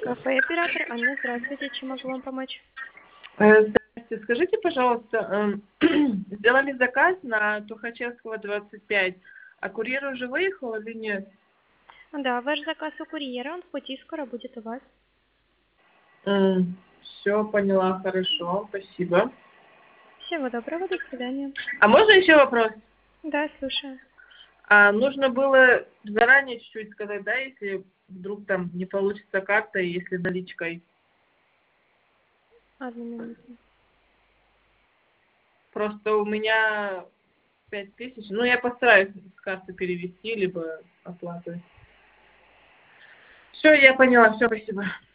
Кафе «Оператор». Анна, здравствуйте. Чем могу вам помочь? Здравствуйте. Скажите, пожалуйста, сделали заказ на Тухачевского, 25, а курьер уже выехал или нет? Да, ваш заказ у курьера, он в пути, скоро будет у вас. Все, поняла, хорошо, спасибо. Всего доброго, до свидания. А можно еще вопрос? Да, слушаю. Нужно было заранее чуть-чуть сказать, да, если вдруг там не получится картой, если наличкой. Одну минуту. Просто у меня 5000, ну я постараюсь с карты перевести, либо оплату. Все, я поняла, все, спасибо.